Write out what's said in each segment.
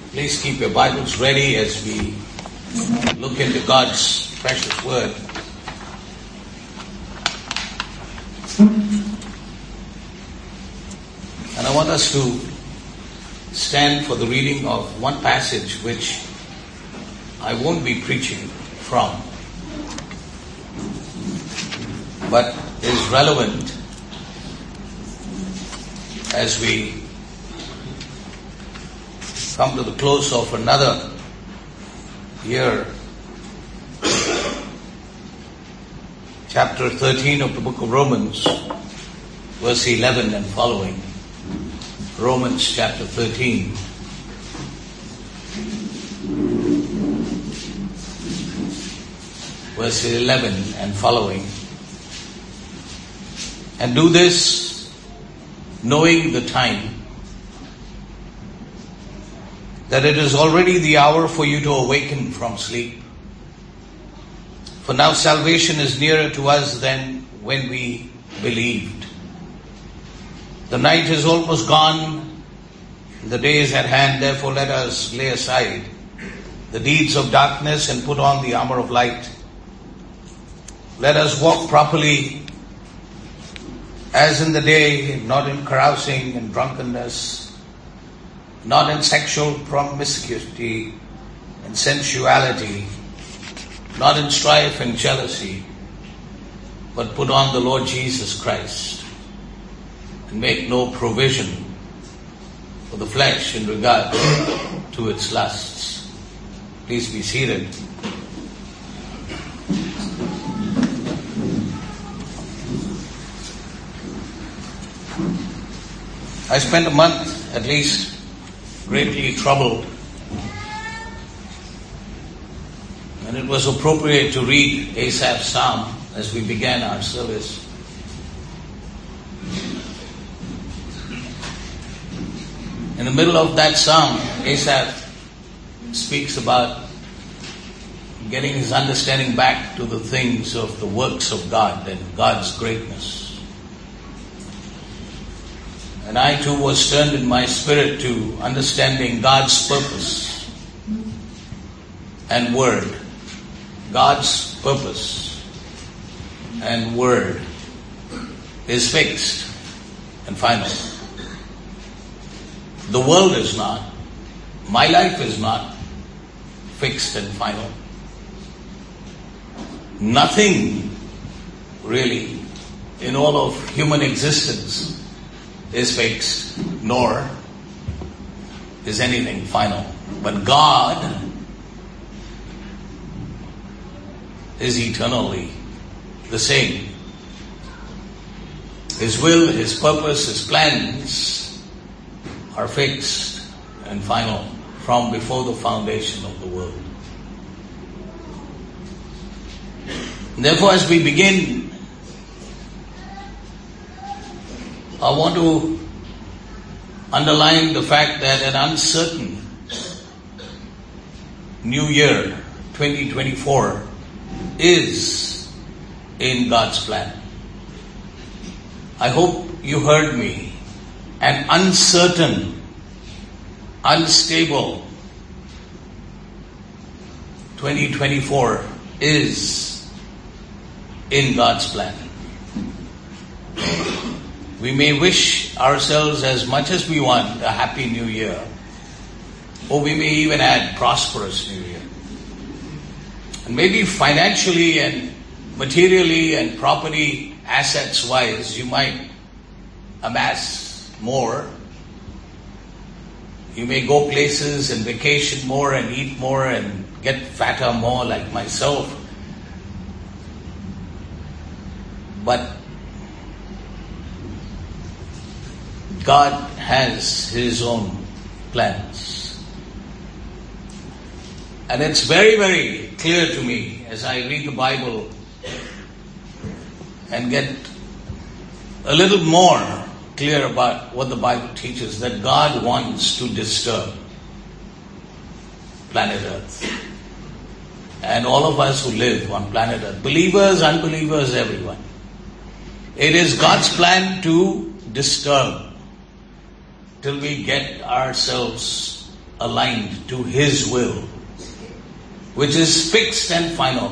Please keep your Bibles ready as we look into God's precious Word. And I want us to stand for the reading of one passage which I won't be preaching from, but is relevant as we come to the close of another year. Chapter 13 of the book of Romans, verse 11 and following. Romans chapter 13. Verse 11 and following. And do this, knowing the time, that it is already the hour for you to awaken from sleep. For now salvation is nearer to us than when we believed. The night is almost gone, the day is at hand, therefore let us lay aside the deeds of darkness and put on the armor of light. Let us walk properly as in the day, not in carousing and drunkenness, not in sexual promiscuity and sensuality, not in strife and jealousy, but put on the Lord Jesus Christ, and make no provision for the flesh in regard to its lusts. Please be seated. I spent a month at least greatly troubled, and it was appropriate to read Asaph's psalm as we began our service. In the middle of that psalm, Asaph speaks about getting his understanding back to the things of the works of God and God's greatness. And I too was turned in my spirit to understanding God's purpose and word. God's purpose and word is fixed and final. The world is not. My life is not fixed and final. Nothing really in all of human existence is fixed, nor is anything final. But God is eternally the same. His will, His purpose, His plans are fixed and final from before the foundation of the world. Therefore, as we begin, I want to underline the fact that an uncertain new year, 2024, is in God's plan. I hope you heard me. An uncertain, unstable 2024 is in God's plan. We may wish ourselves as much as we want a happy new year, or we may even add prosperous new year. And maybe financially and materially and property assets wise, you might amass more. You may go places and vacation more and eat more and get fatter more like myself. But God has His own plans. And it's very, very clear to me as I read the Bible and get a little more clear about what the Bible teaches, that God wants to disturb planet Earth. And all of us who live on planet Earth, believers, unbelievers, everyone. It is God's plan to disturb till we get ourselves aligned to His will, which is fixed and final.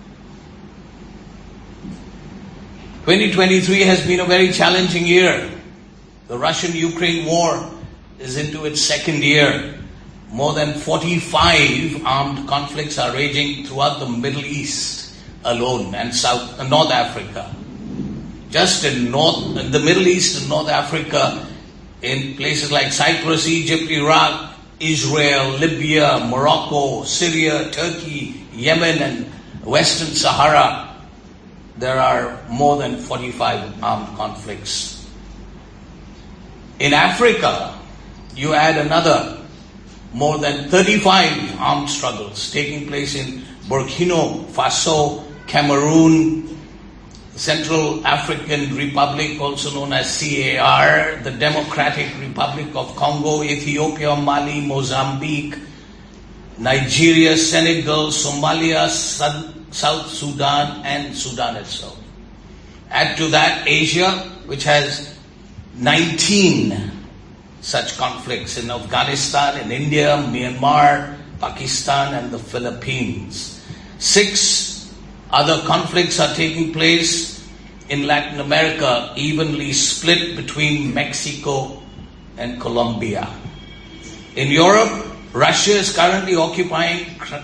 2023 has been a very challenging year. The Russian-Ukraine war is into its second year. More than 45 armed conflicts are raging throughout the Middle East alone and North Africa. Just in the Middle East and North Africa, in places like Cyprus, Egypt, Iraq, Israel, Libya, Morocco, Syria, Turkey, Yemen, and Western Sahara, there are more than 45 armed conflicts. In Africa, you add another more than 35 armed struggles taking place in Burkina Faso, Cameroon, Central African Republic, also known as CAR, the Democratic Republic of Congo, Ethiopia, Mali, Mozambique, Nigeria, Senegal, Somalia, South Sudan, and Sudan itself. Add to that Asia, which has 19 such conflicts in Afghanistan, in India, Myanmar, Pakistan, and the Philippines. 6 other conflicts are taking place in Latin America, evenly split between Mexico and Colombia. In Europe, Russia is currently occupying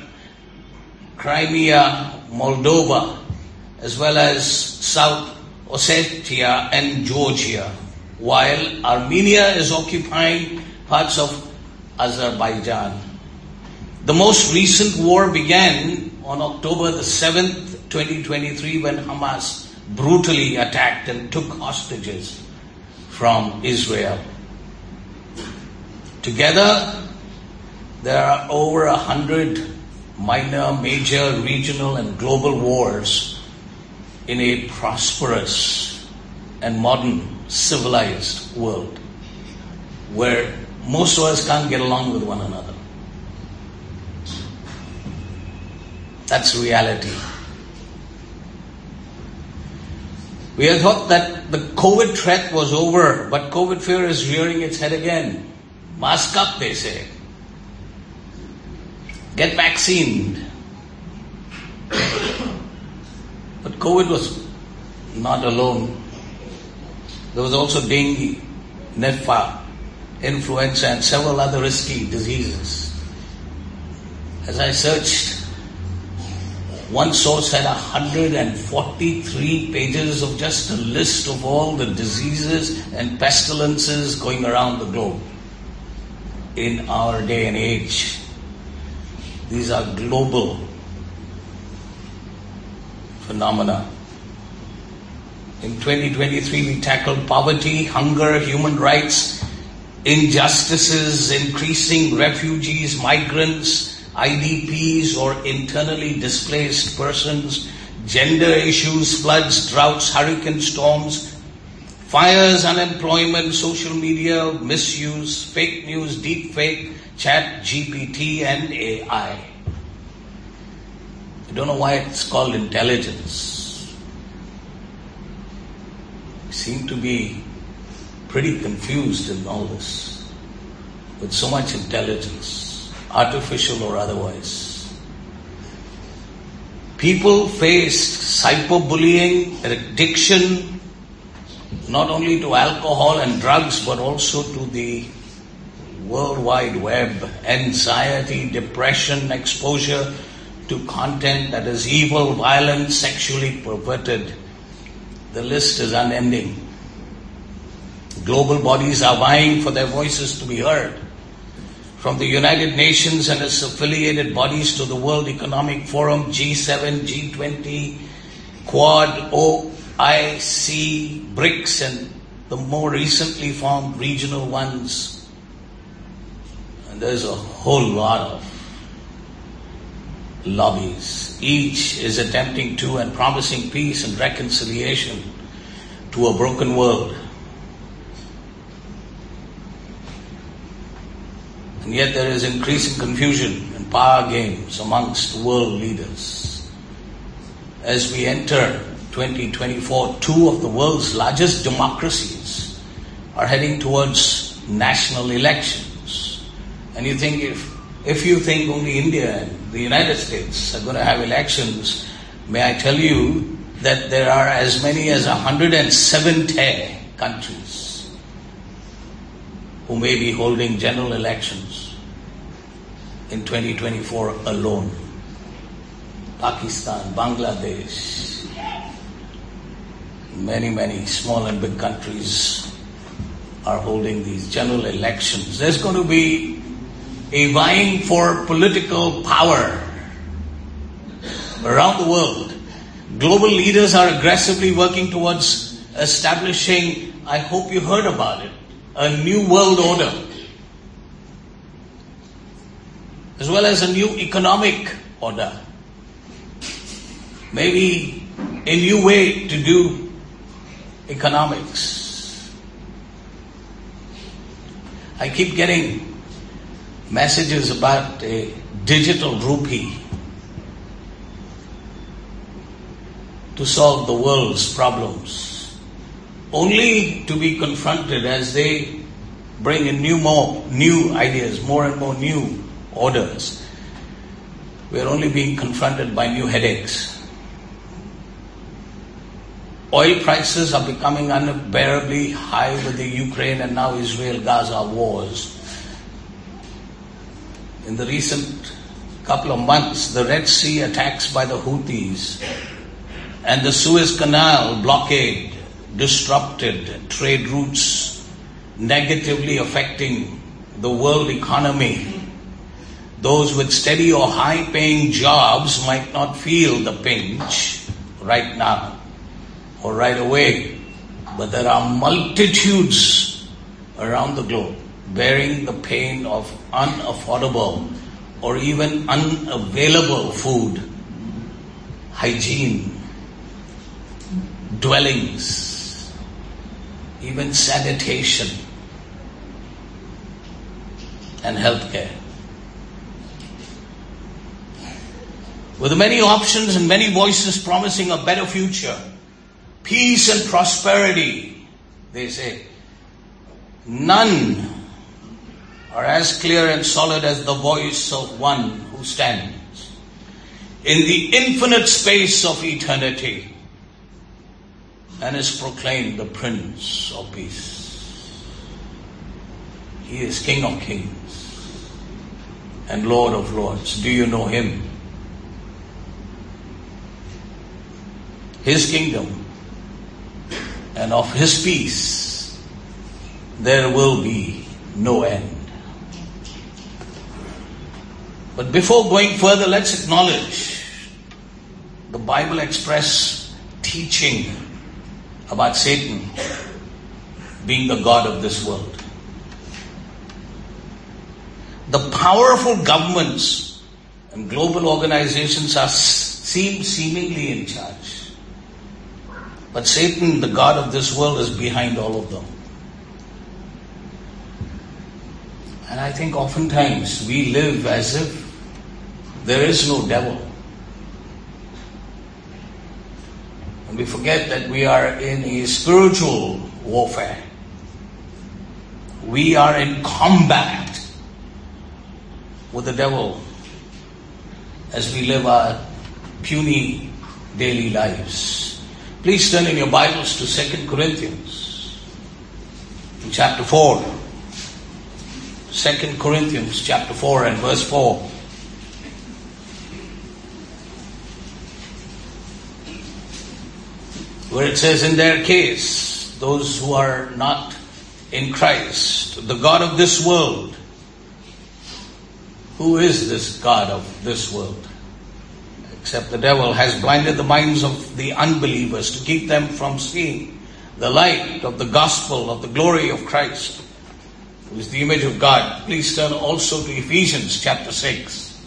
Crimea, Moldova, as well as South Ossetia and Georgia, while Armenia is occupying parts of Azerbaijan. The most recent war began on October the 7th, 2023, when Hamas brutally attacked and took hostages from Israel. Together, there are over 100 minor, major, regional, and global wars in a prosperous and modern, civilized world where most of us can't get along with one another. That's reality. We had thought that the COVID threat was over, but COVID fear is rearing its head again. Mask up, they say. Get vaccinated. But COVID was not alone. There was also dengue, Nipah, influenza, and several other risky diseases. As I searched, one source had 143 pages of just a list of all the diseases and pestilences going around the globe in our day and age. These are global phenomena. In 2023, we tackled poverty, hunger, human rights, injustices, increasing refugees, migrants, IDPs or internally displaced persons, gender issues, floods, droughts, hurricane storms, fires, unemployment, social media, misuse, fake news, deep fake, chat, GPT, and AI. I don't know why it's called intelligence. We seem to be pretty confused in all this, with so much intelligence, artificial or otherwise. People faced cyberbullying, addiction, not only to alcohol and drugs, but also to the World Wide Web, anxiety, depression, exposure to content that is evil, violent, sexually perverted. The list is unending. Global bodies are vying for their voices to be heard. From the United Nations and its affiliated bodies to the World Economic Forum, G7, G20, Quad, OIC, BRICS, and the more recently formed regional ones. And there's a whole lot of lobbies. Each is attempting to and promising peace and reconciliation to a broken world. And yet there is increasing confusion and power games amongst world leaders. As we enter 2024, two of the world's largest democracies are heading towards national elections. And you think if you think only India and the United States are going to have elections, may I tell you that there are as many as 170 countries who may be holding general elections in 2024 alone. Pakistan, Bangladesh, many small and big countries are holding these general elections. There's going to be a vying for political power around the world. Global leaders are aggressively working towards establishing, I hope you heard about it, a new world order, as well as a new economic order. Maybe a new way to do economics. I keep getting messages about a digital rupee to solve the world's problems, only to be confronted as they bring in new ideas, more and more new orders. We're only being confronted by new headaches. Oil prices are becoming unbearably high with the Ukraine and now Israel-Gaza wars. In the recent couple of months, the Red Sea attacks by the Houthis and the Suez Canal blockade disrupted trade routes, negatively affecting the world economy. Those with steady or high-paying jobs might not feel the pinch right now or right away, but there are multitudes around the globe bearing the pain of unaffordable or even unavailable food, hygiene, dwellings, even sanitation and healthcare. With many options and many voices promising a better future, peace and prosperity, they say, none are as clear and solid as the voice of one who stands in the infinite space of eternity and is proclaimed the Prince of Peace. He is King of Kings and Lord of Lords. Do you know Him? His kingdom and of His peace there will be no end. But before going further, let's acknowledge the Bible express teaching about Satan being the god of this world. The powerful governments and global organizations are seemingly in charge. But Satan, the god of this world, is behind all of them. And I think oftentimes we live as if there is no devil. And we forget that we are in a spiritual warfare. We are in combat with the devil as we live our puny daily lives. Please turn in your Bibles to 2 Corinthians in chapter 4. 2 Corinthians chapter 4 and verse 4. Where it says, in their case, those who are not in Christ, the god of this world. Who is this god of this world? Except the devil has blinded the minds of the unbelievers to keep them from seeing the light of the gospel of the glory of Christ, who is the image of God. Please turn also to Ephesians chapter 6.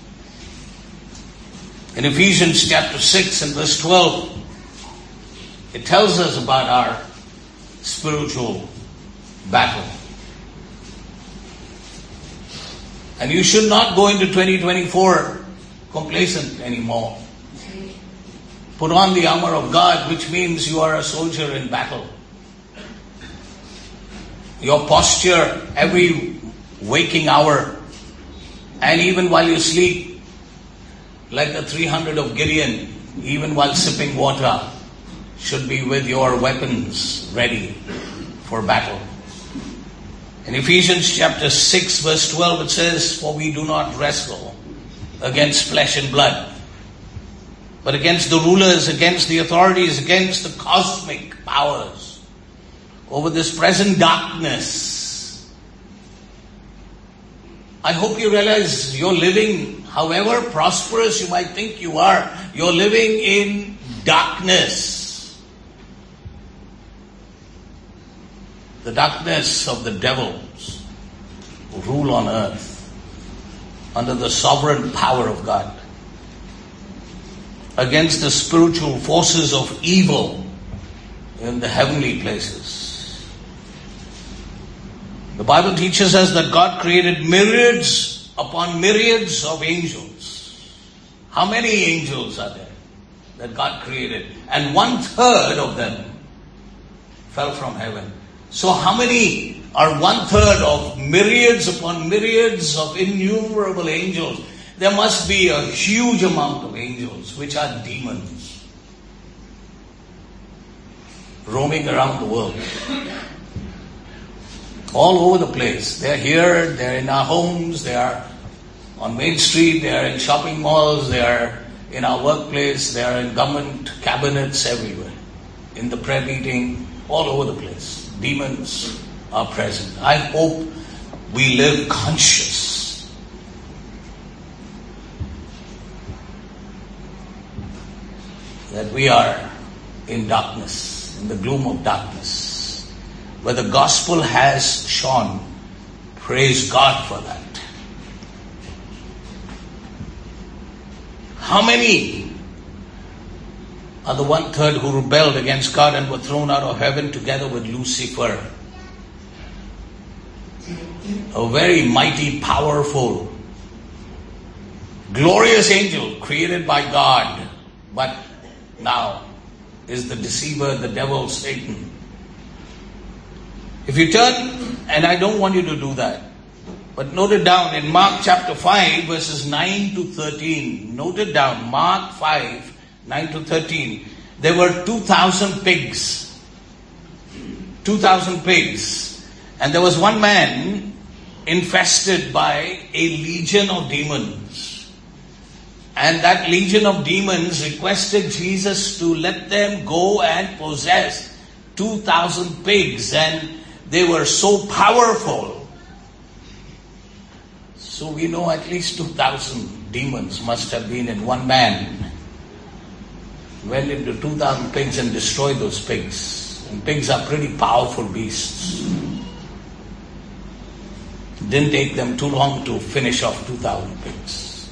In Ephesians chapter 6 and verse 12, it tells us about our spiritual battle. And you should not go into 2024 complacent anymore. Put on the armor of God, which means you are a soldier in battle. Your posture every waking hour And even while you sleep, like the 300 of Gideon, even while sipping water, should be with your weapons ready for battle. In Ephesians chapter 6 verse 12 it says, "For we do not wrestle against flesh and blood, but against the rulers, against the authorities, against the cosmic powers over this present darkness." I hope you realize you're living, however prosperous you might think you are, you're living in darkness. The darkness of the devils who rule on earth under the sovereign power of God, against the spiritual forces of evil in the heavenly places. The Bible teaches us that God created myriads upon myriads of angels. How many angels are there that God created? And 1/3 of them fell from heaven. So how many are 1/3 of myriads upon myriads of innumerable angels? There must be a huge amount of angels, which are demons, roaming around the world. All over the place. They're here, they're in our homes, they are on Main Street, they are in shopping malls, they are in our workplace, they are in government cabinets, everywhere. In the prayer meeting, all over the place. Demons are present. I hope we live conscious that we are in darkness, in the gloom of darkness, where the gospel has shone. Praise God for that. How many are the 1/3 who rebelled against God and were thrown out of heaven together with Lucifer? A very mighty, powerful, glorious angel created by God, but now is the deceiver, the devil, Satan. If you turn, and I don't want you to do that, but note it down in Mark chapter 5 verses 9 to 13. Note it down, Mark 5, 9 to 13. There were 2,000 pigs. 2,000 pigs. And there was one man infested by a legion of demons. And that legion of demons requested Jesus to let them go and possess 2,000 pigs. And they were so powerful. So we know at least 2,000 demons must have been in one man. Went into 2,000 pigs and destroyed those pigs. And pigs are pretty powerful beasts. Didn't take them too long to finish off 2,000 pigs.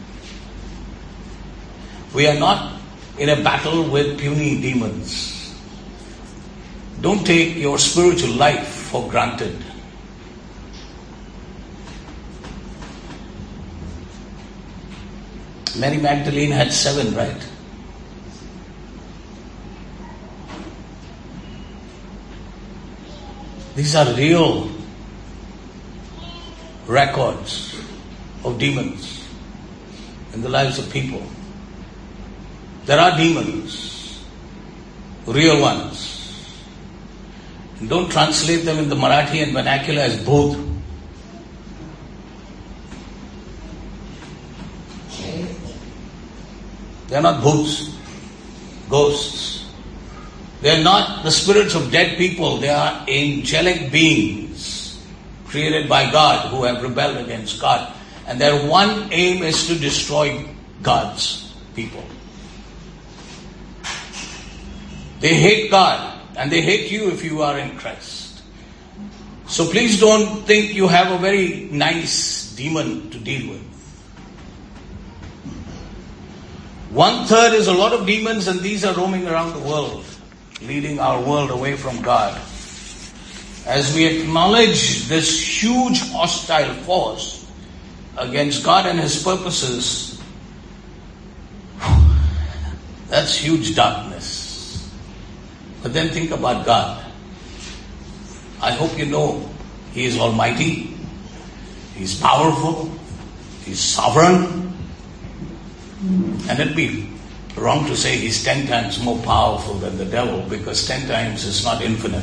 We are not in a battle with puny demons. Don't take your spiritual life for granted. Mary Magdalene had 7, right? These are real records of demons in the lives of people. There are demons, real ones. And don't translate them in the Marathi and vernacular as bhoot. They are not bhoots, ghosts. They are not the spirits of dead people. They are angelic beings created by God who have rebelled against God. And their one aim is to destroy God's people. They hate God and they hate you if you are in Christ. So please don't think you have a very nice demon to deal with. 1/3 is a lot of demons, and these are roaming around the world, leading our world away from God. As we acknowledge this huge hostile force against God and His purposes, that's huge darkness. But then think about God. I hope you know He is almighty, He is powerful, He's sovereign. And it'd be wrong to say he's 10 times more powerful than the devil, because 10 times is not infinite.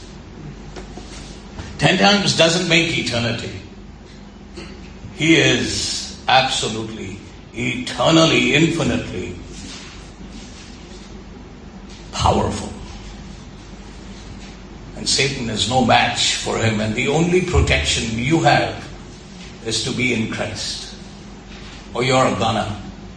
10 times doesn't make eternity. He is absolutely, eternally, infinitely powerful. And Satan is no match for him. And the only protection you have is to be in Christ, or you're a goner.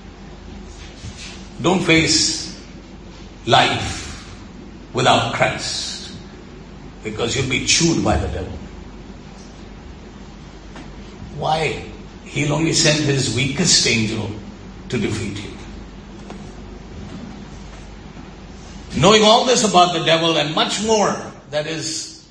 Don't face life without Christ, because you'll be chewed by the devil. Why? He'll only send his weakest angel to defeat you. Knowing all this about the devil and much more that is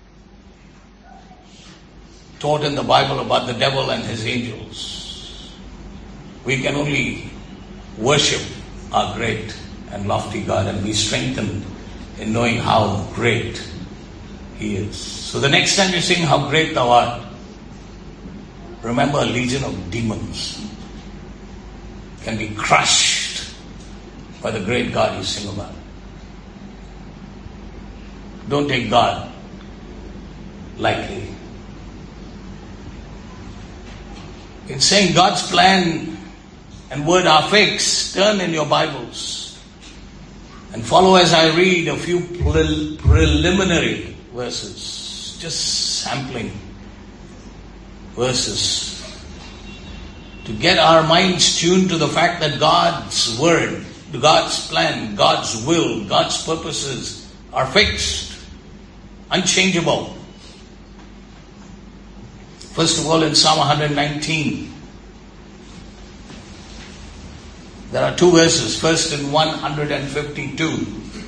taught in the Bible about the devil and his angels, we can only worship our great and lofty God and be strengthened in knowing how great He is. So the next time you sing, "How Great Thou Art," remember a legion of demons can be crushed by the great God you sing about. Don't take God lightly. In saying God's plan and word are fixed, turn in your Bibles and follow as I read a few preliminary verses, just sampling verses to get our minds tuned to the fact that God's word, God's plan, God's will, God's purposes are fixed, unchangeable. First of all, in Psalm 119, there are two verses. First, in 152,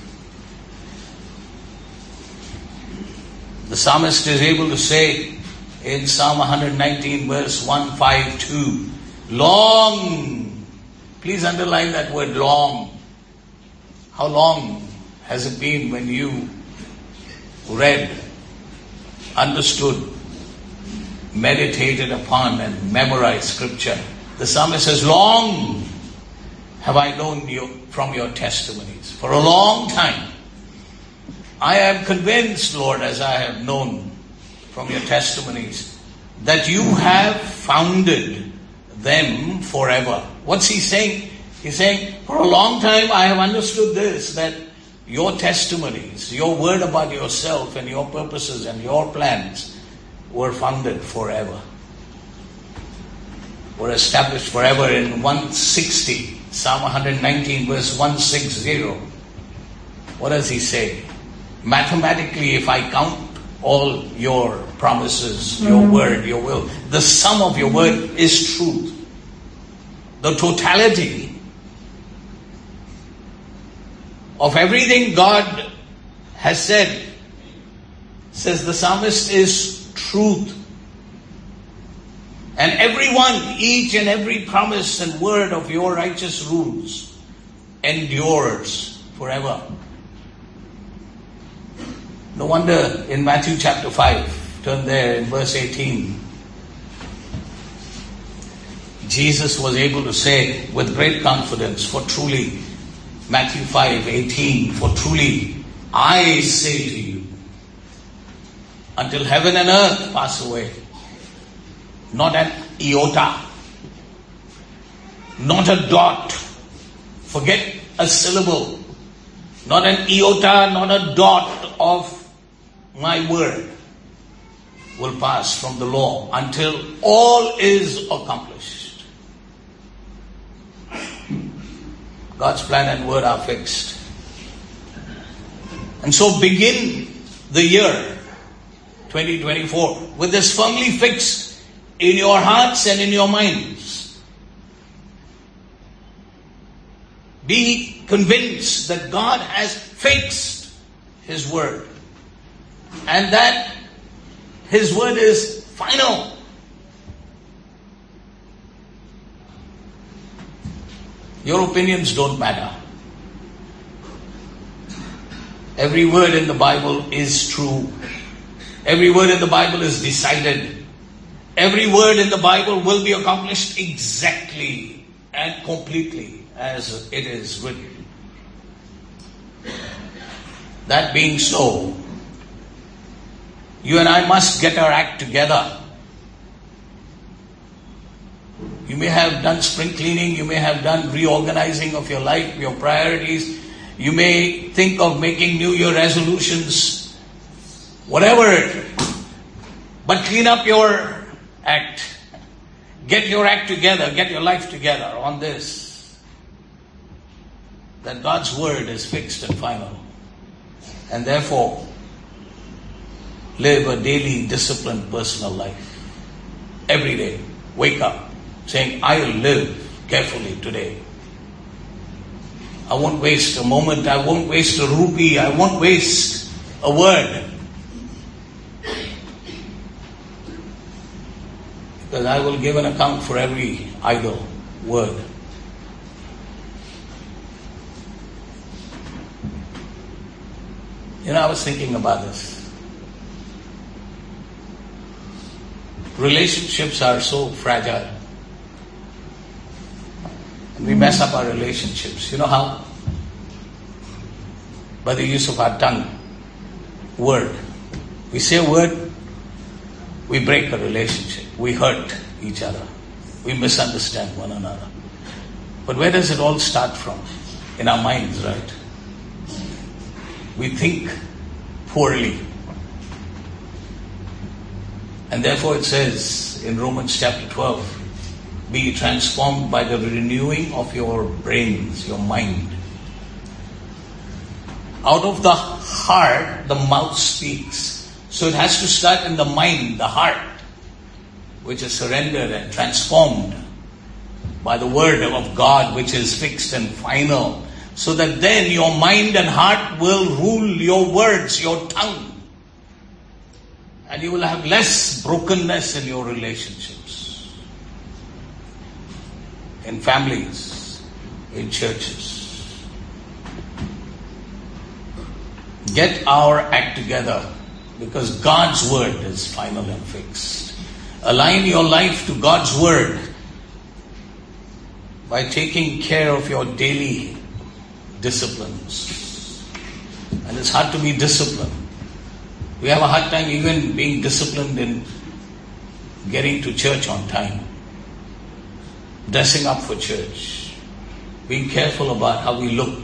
the psalmist is able to say in Psalm 119, verse 152, long. Please underline that word, long. How long has it been when you read, understood, meditated upon and memorized Scripture? The psalmist says, long have I known you from your testimonies. For a long time, I am convinced, Lord, as I have known from your testimonies, that you have founded them forever. What's he saying? He's saying, for a long time I have understood this, that your testimonies, your word about yourself and your purposes and your plans were founded forever, were established forever. In 160, Psalm 119, verse 160, what does he say? Mathematically, if I count all your promises, your word, your will, the sum of your word is truth. The totality of everything God has said, says the psalmist, is truth. And everyone, each and every promise and word of your righteous rules endures forever. No wonder in Matthew chapter 5, turn there in verse 18, Jesus was able to say with great confidence, for truly, Matthew 5:18, for truly I say to you, until heaven and earth pass away, not an iota, not a dot, forget a syllable, not an iota, not a dot of my word will pass from the law until all is accomplished. God's plan and word are fixed. And so begin the year 2024 with this firmly fixed in your hearts and in your minds. Be convinced that God has fixed His word and that His word is final. Your opinions don't matter. Every word in the Bible is true. Every word in the Bible is decided. Every word in the Bible will be accomplished exactly and completely as it is written. That being so, you and I must get our act together. You may have done spring cleaning, you may have done reorganizing of your life, your priorities. You may think of making New Year resolutions, whatever. But clean up your act. Get your act together, get your life together on this. That God's word is fixed and final. And therefore, live a daily disciplined personal life. Every day, wake up saying, I will live carefully today. I won't waste a moment, I won't waste a rupee, I won't waste a word. Because I will give an account for every idle word. I was thinking about this. Relationships are so fragile. And we mess up our relationships. You know how? By the use of our tongue. Word. We say a word, we break a relationship. We hurt each other. We misunderstand one another. But where does it all start from? In our minds, right? We think poorly. And therefore it says in Romans chapter 12, be transformed by the renewing of your brains, your mind. Out of the heart, the mouth speaks. So it has to start in the mind, the heart, which is surrendered and transformed by the word of God, which is fixed and final. So that then your mind and heart will rule your words, your tongue. And you will have less brokenness in your relationships. In families, in churches. Get our act together, because God's word is final and fixed. Align your life to God's word by taking care of your daily disciplines. And it's hard to be disciplined. We have a hard time even being disciplined in getting to church on time, dressing up for church, being careful about how we look.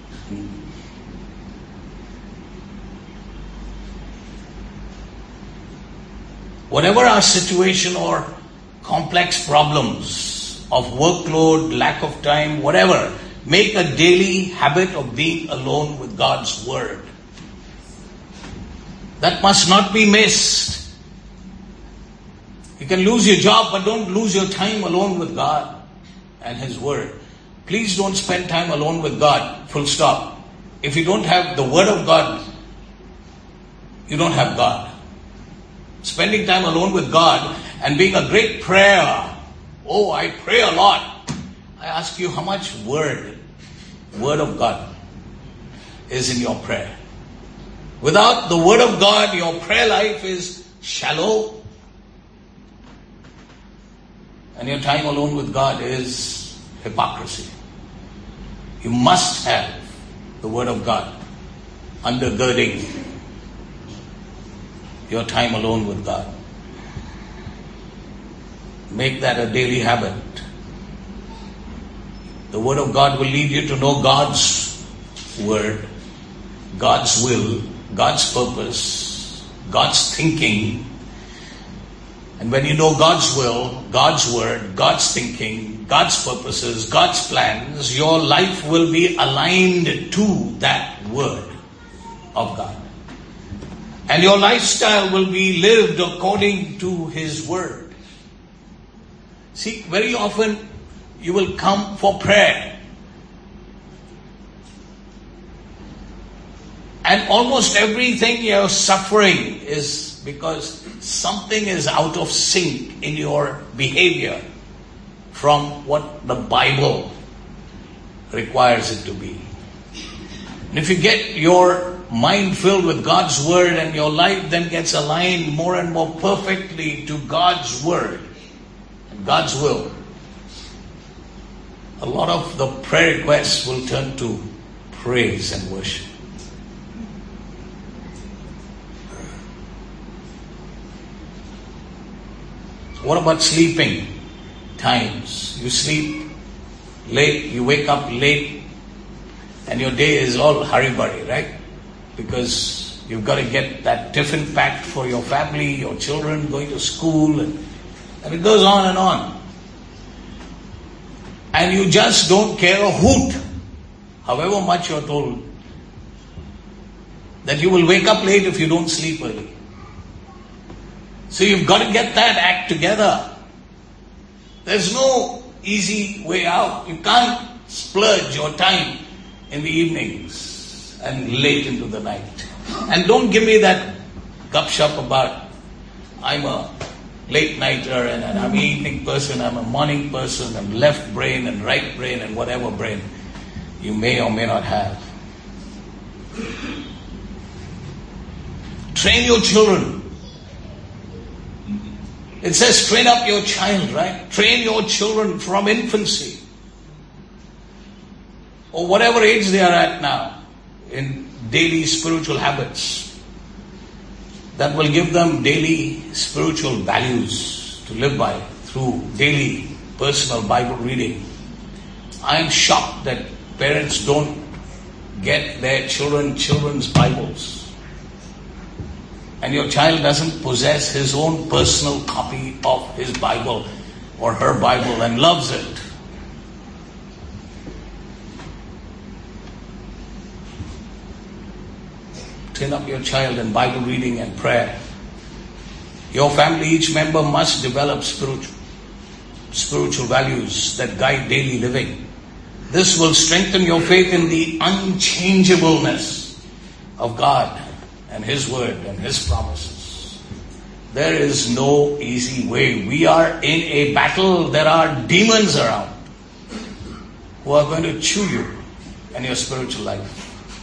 Whatever our situation or complex problems of workload, lack of time, whatever, make a daily habit of being alone with God's word. That must not be missed. You can lose your job, but don't lose your time alone with God and His word. Please don't spend time alone with God, full stop. If you don't have the word of God, you don't have God. Spending time alone with God and being a great prayer. Oh, I pray a lot. I ask you, how much word of God is in your prayer? Without the word of God, your prayer life is shallow. And your time alone with God is hypocrisy. You must have the word of God undergirding your time alone with God. Make that a daily habit. The word of God will lead you to know God's word, God's will, God's purpose, God's thinking. And when you know God's will, God's word, God's thinking, God's purposes, God's plans, your life will be aligned to that word of God. And your lifestyle will be lived according to His word. See, very often you will come for prayer. And almost everything you're suffering is because something is out of sync in your behavior from what the Bible requires it to be. And if you get your mind filled with God's word, and your life then gets aligned more and more perfectly to God's word and God's will, a lot of the prayer requests will turn to praise and worship. What about sleeping times? You sleep late, you wake up late, and your day is all hurry-burry, right? Because you've got to get that tiffin packed for your family, your children going to school, and it goes on and on. And you just don't care a hoot, however much you're told that you will wake up late if you don't sleep early. So you've got to get that act together. There's no easy way out. You can't splurge your time in the evenings and late into the night. And don't give me that gupshup about I'm a late nighter and I'm an evening person, I'm a morning person, I'm left brain and right brain and whatever brain you may or may not have. Train your children. It says train up your child, right? Train your children from infancy, or whatever age they are at now, in daily spiritual habits that will give them daily spiritual values to live by through daily personal Bible reading. I am shocked that parents don't get their children's Bibles. And your child doesn't possess his own personal copy of his Bible or her Bible and loves it. Train up your child in Bible reading and prayer. Your family, each member must develop spiritual values that guide daily living. This will strengthen your faith in the unchangeableness of God and His word and His promises. There is no easy way. We are in a battle. There are demons around who are going to chew you and your spiritual life.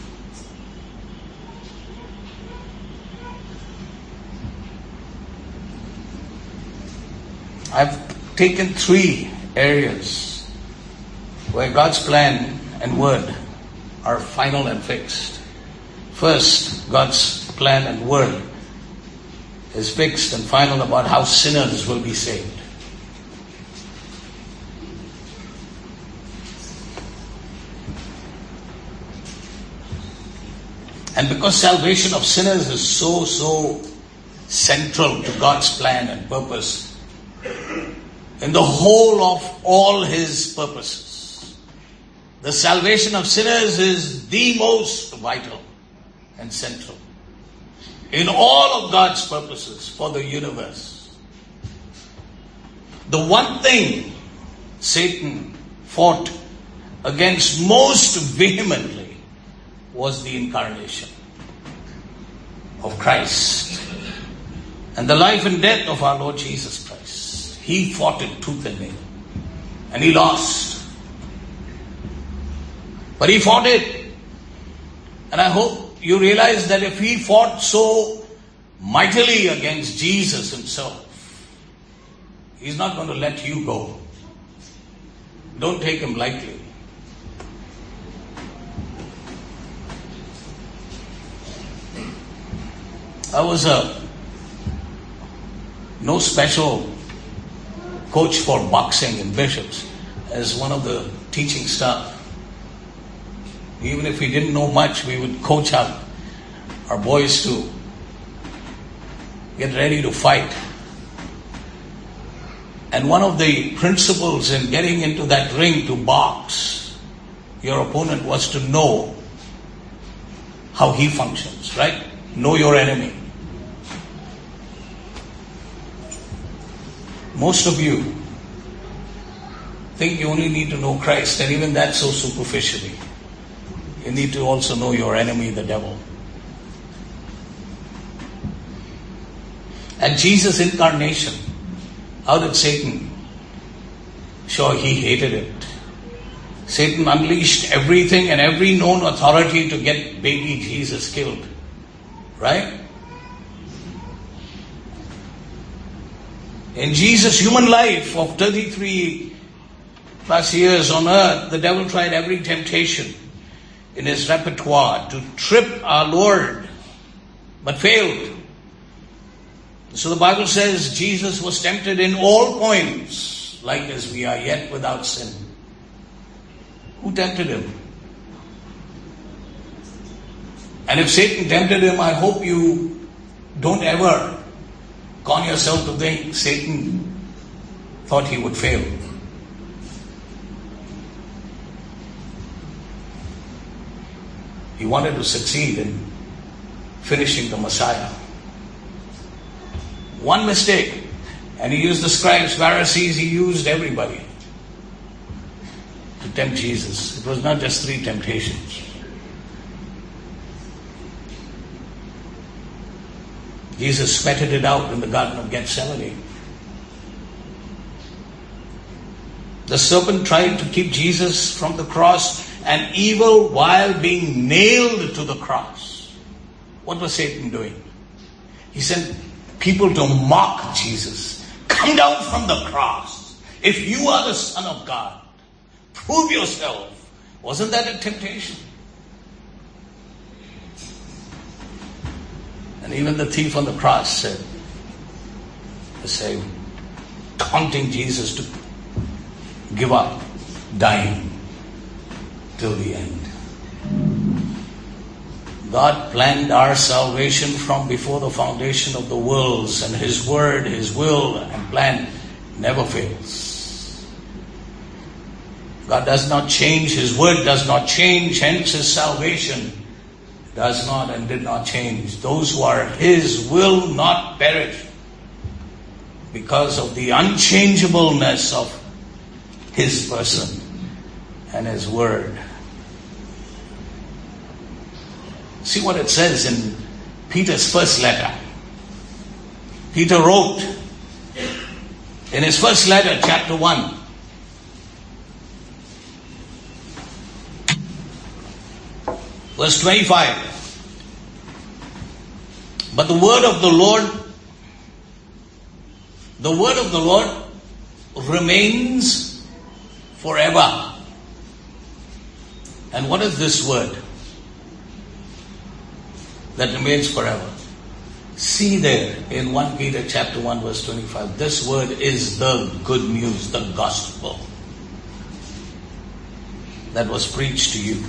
I've taken 3 areas where God's plan and word are final and fixed. First, God's plan and word is fixed and final about how sinners will be saved. And because salvation of sinners is so central to God's plan and purpose, in the whole of all His purposes, the salvation of sinners is the most vital and central in all of God's purposes for the universe. The one thing Satan fought against most vehemently was the incarnation of Christ and the life and death of our Lord Jesus Christ. He fought it tooth and nail, and he lost. But he fought it. And I hope you realize that if he fought so mightily against Jesus himself, he's not going to let you go. Don't take him lightly. I was no special coach for boxing in Bishops as one of the teaching staff. Even if we didn't know much, we would coach up our boys to get ready to fight. And one of the principles in getting into that ring to box your opponent was to know how he functions, right? Know your enemy. Most of you think you only need to know Christ, and even that so superficially. You need to also know your enemy, the devil. At Jesus' incarnation, how did Satan? Sure, he hated it. Satan unleashed everything and every known authority to get baby Jesus killed. Right? In Jesus' human life of 33 plus years on earth, the devil tried every temptation in his repertoire to trip our Lord, but failed. So the Bible says Jesus was tempted in all points, like as we are, yet without sin. Who tempted him? And if Satan tempted him, I hope you don't ever con yourself to think Satan thought he would fail. He wanted to succeed in finishing the Messiah. One mistake, and he used the scribes, Pharisees, he used everybody to tempt Jesus. It was not just 3 temptations. Jesus sweated it out in the Garden of Gethsemane. The serpent tried to keep Jesus from the cross, and evil while being nailed to the cross. What was Satan doing? He sent people to mock Jesus. Come down from the cross. If you are the Son of God, prove yourself. Wasn't that a temptation? And even the thief on the cross said, taunting Jesus to give up dying till the end. God planned our salvation from before the foundation of the worlds, and His word, His will and plan never fails. God does not change, His word does not change, hence His salvation does not and did not change. Those who are His will not perish because of the unchangeableness of His person and His word. See what it says in Peter's first letter. Peter wrote in his first letter, chapter 1, verse 25. But the word of the Lord remains forever. And what is this word that remains forever? See there in 1 Peter chapter 1 verse 25. This word is the good news, the gospel that was preached to you.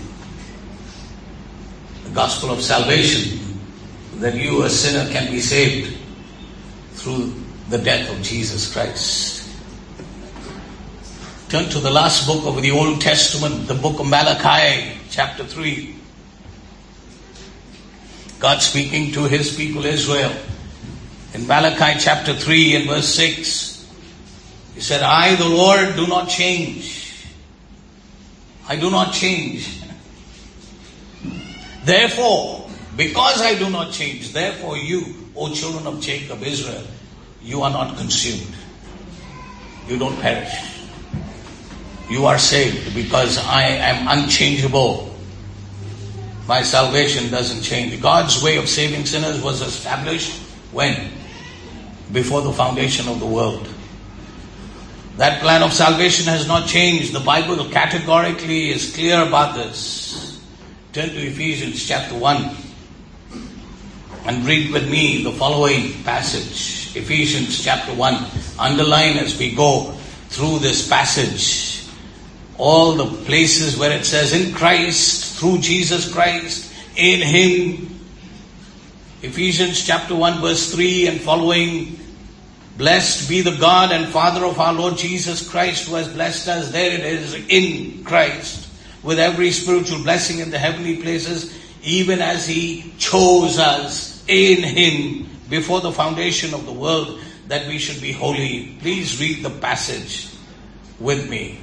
The gospel of salvation, that you, a sinner, can be saved through the death of Jesus Christ. Turn to the last book of the Old Testament, the book of Malachi, chapter 3. God speaking to His people Israel. In Malachi chapter 3 and verse 6, He said, I, the Lord, do not change. I do not change. Therefore, because I do not change, therefore you, O children of Jacob, Israel, you are not consumed. You don't perish. You are saved because I am unchangeable. My salvation doesn't change. God's way of saving sinners was established when? Before the foundation of the world. That plan of salvation has not changed. The Bible categorically is clear about this. Turn to Ephesians chapter 1 and read with me the following passage. Ephesians chapter 1. Underline as we go through this passage all the places where it says in Christ, through Jesus Christ, in Him. Ephesians chapter 1 verse 3 and following. Blessed be the God and Father of our Lord Jesus Christ, who has blessed us, there it is, in Christ, with every spiritual blessing in the heavenly places, even as He chose us in Him before the foundation of the world, that we should be holy. Please read the passage with me.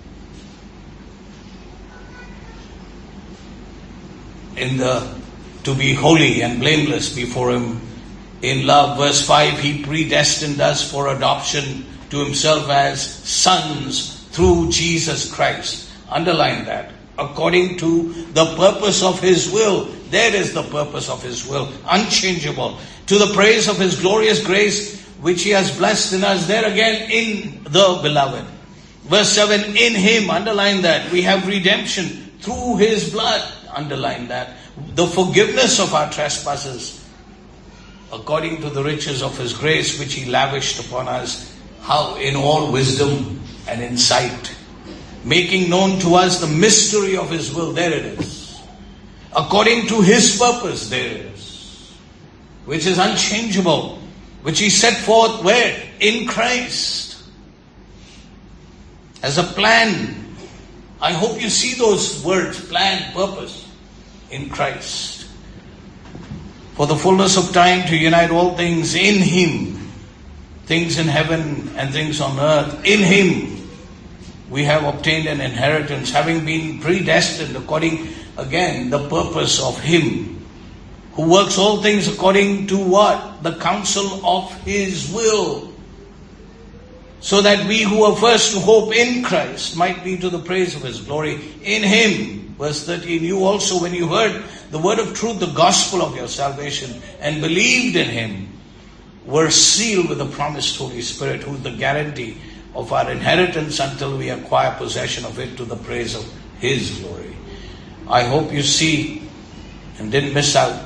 To be holy and blameless before Him in love. Verse 5, He predestined us for adoption to Himself as sons through Jesus Christ, Underline that. According to the purpose of His will. There is the purpose of His will. Unchangeable. To the praise of His glorious grace, which He has blessed in us. There again, in the beloved. Verse 7, in Him. Underline that. We have redemption through His blood. Underline that. The forgiveness of our trespasses. According to the riches of His grace, which He lavished upon us. How? In all wisdom and insight. Making known to us the mystery of His will. There it is. According to His purpose. There it is. Which is unchangeable. Which He set forth where? In Christ. As a plan. I hope you see those words. Plan, purpose. In Christ. For the fullness of time to unite all things in Him. Things in heaven and things on earth. In Him. We have obtained an inheritance, having been predestined according, again, the purpose of Him, who works all things according to what? The counsel of His will. So that we who are first to hope in Christ might be to the praise of His glory. In Him, verse 13, you also, when you heard the word of truth, the gospel of your salvation, and believed in Him, were sealed with the promised Holy Spirit, who is the guarantee of our inheritance until we acquire possession of it to the praise of His glory. I hope you see and didn't miss out.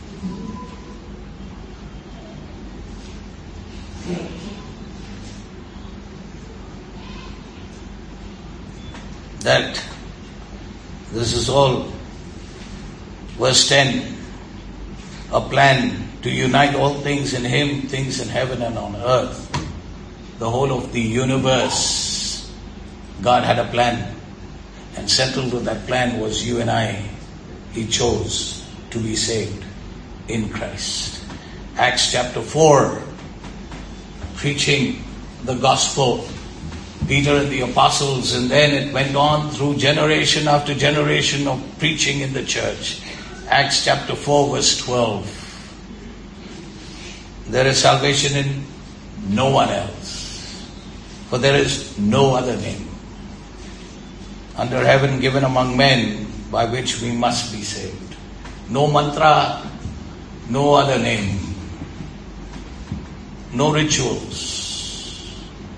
That this is all, verse 10, a plan to unite all things in Him, things in heaven and on earth. The whole of the universe, God had a plan, and central to that plan was you and I. He chose to be saved in Christ. Acts chapter 4, preaching the gospel, Peter and the apostles, and then it went on through generation after generation of preaching in the church. Acts chapter 4 verse 12. There is salvation in no one else. For there is no other name under heaven given among men by which we must be saved. No mantra, no other name, no rituals,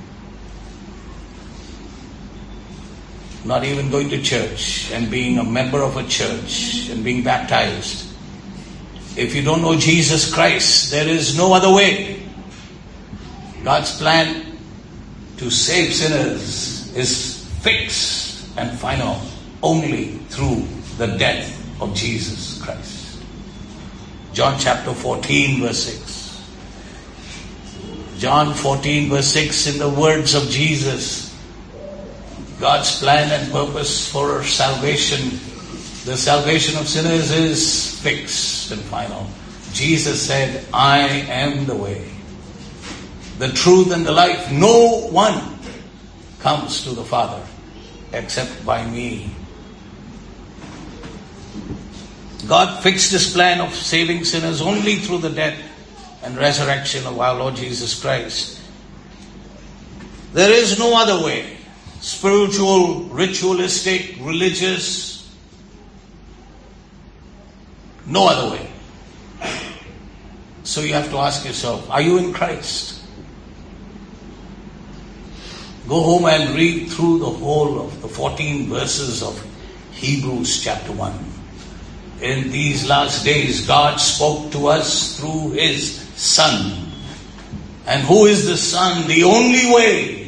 not even going to church and being a member of a church and being baptized. If you don't know Jesus Christ, there is no other way. God's plan to save sinners is fixed and final only through the death of Jesus Christ. John chapter 14 verse 6. John 14 verse 6, in the words of Jesus, God's plan and purpose for salvation, the salvation of sinners, is fixed and final. Jesus said, I am the way, the truth and the life. No one comes to the Father except by me. God fixed His plan of saving sinners only through the death and resurrection of our Lord Jesus Christ. There is no other way. Spiritual, ritualistic, religious, no other way. So you have to ask yourself, are you in Christ? Go home and read through the whole of the 14 verses of Hebrews chapter 1. In these last days, God spoke to us through His Son. And who is the Son? The only way